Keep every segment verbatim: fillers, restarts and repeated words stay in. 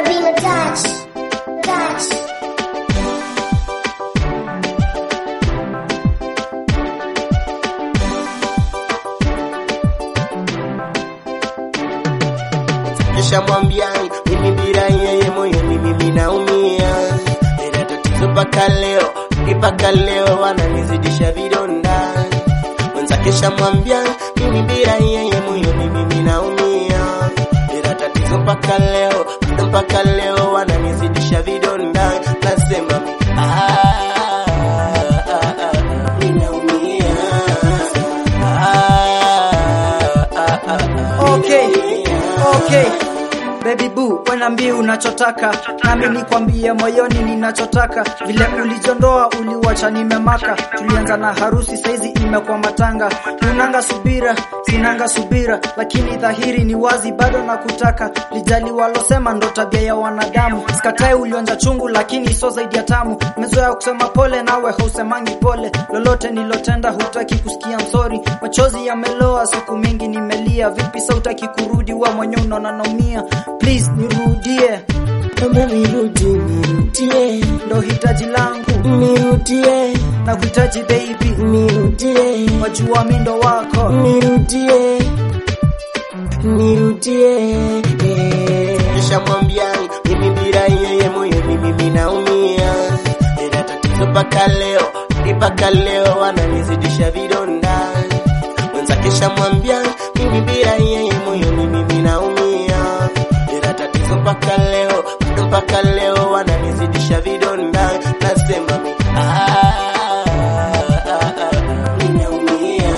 been a touch, touch. Kisha mwambia mimi bila yeye moyo mimi naumia. Ila tatizo mpaka leo, mpaka leo wananizidisha vidonda. Mwanza kisha mwambia mimi bila yeye moyo mimi naumia. Ila tatizo mpaka leo, mpaka leo wananizidisha vidonda. Nasema ah Okay, okay. Baby boo, wanaambia unachotaka, nami nikwambie moyoni ninachotaka. Vile ulijondoa uliwacha nimemaka. Tulianza na harusi saizi imekuwa matanga. Unanga subira, sinanga subira, lakini dhahiri ni wazi bado nakutaka. Lijali walosema ndo tabia ya wanadamu. Sikatai ulionja chungu lakini so zaidi ya tamu. Mezoea kusema pole nawe hausemangi pole. Lolote nilotenda hutaki kusikia msori. Machozi yameloa siku mingi nimelia. Vipi sa hutaki kurudi wa mwenye unaona naumia. Please nirudie, Mama nirudi, nirudie, ndo hitaji langu, nirudie, na kuhitaji baby, nirudie, wajua mimi ndo wako, nirudie, nirudie. Kisha mwambia mimi bila yeye moyo mimi naumia. Ila tatizo mpaka leo, mpaka leo wananizidisha vidonda. Mwanza kisha mwambia mimi bila yeye moyo mimi naumia. Mpaka leo, mpaka leo wananizidisha vidonda. Nasema ah ninaumia,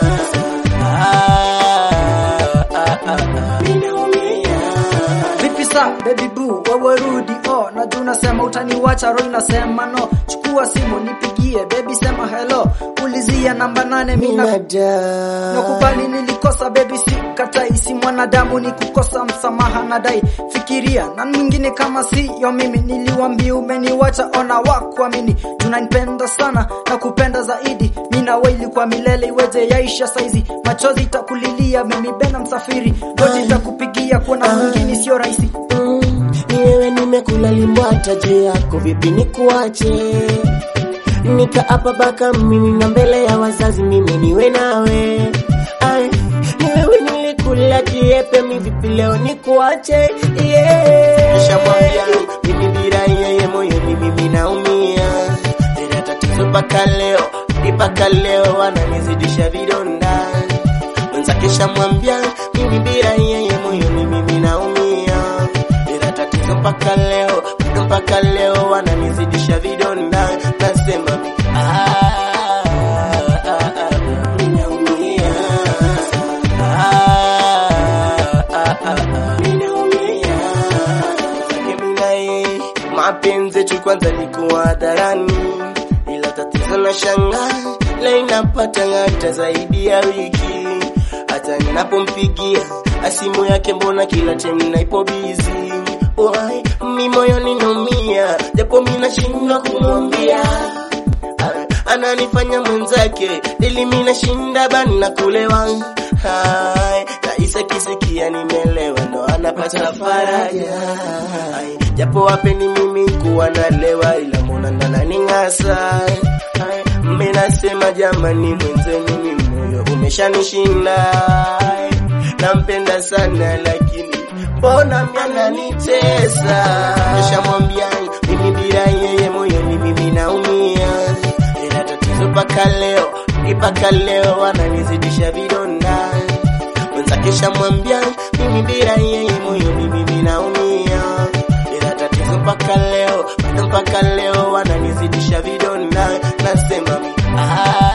ah ninaumia. Vipi sa baby boo wewe rudi, oh najua unasema utaniwacha, roho inasema no. Chukua simu nipigie baby, sema hello, ulizia namba nane mina nakubali nilikosa baby, si katai, si mwanadamu ni kukosa, msamaha nadai. Fikiria na mwingine kama si yo mimi, niliwaambia umeniwacha, ona wakuamini. Tunanipenda sana na kupenda zaidi, mimi na wewe kwa milele iweje yaisha saizi. Machozi itakulilia mimi bena msafiri, goti itakupigia kuona mwingine sio rahisi. Ni wewe nimekula limbwata je yako vipi nikuache. Nika hapa baka mimi na mbele ya wazazi mimi niwe nawe. Ai ni wewe nilikula kiepe mimi vipi leo nikuache. Yeah. Kisha mwambia mimi bila yeye moyo mimi naumia. Ila tatizo mpaka leo, mpaka leo wananizidisha vidonda. Mwanza kisha mwambia mimi bila yeye moyo mimi naumia. Ila tatizo mpaka leo, mpaka leo wananizidisha vidonda. Nasema ah ninaumia, ah ninaumia. Mimi na yeye mapenzi tu kwanza nilikuwa hadharani. Ila tatizo na shangaa leo inapata hata zaidi ya wiki. Hata ninapompigia asimu yake mbona kila time naipo busy. Why mimi moyoni naumia, japo mimi nashindwa kumwambia. Ananifanya mwenzake ili mimi nashinda bani na kulewa. Hai na isa kisikia nimelewa ndo anapata faraja. Hai japo wapeni mimi kuwa nalewa, ila mbona naningasa. Hai mimi nasema jamani mwenzenu mimi moyo umeshanishinda. Hai nampenda sana lakini mbona mnanitesa. Kisha mwambia mimi bila yeye moyo mimi naumia. Ila tatizo mpaka leo, mpaka leo wananizidisha vidonda. Mwanza kisha mwambia mimi bila yeye moyo mimi naumia. Ila tatizo mpaka leo, mpaka leo wananizidisha vidonda. Nasema ah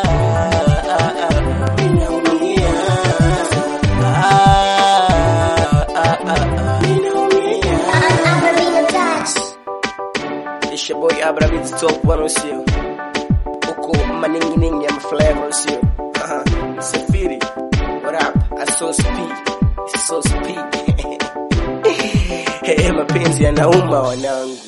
ninaumia, I've been a touch. it's your boy Abra with top one oh sio. Uko maningi ningi ya flavor sio. Aha, Safiri. What up? I so speed. So speed. Hey, mapenzi yanauma wanangu.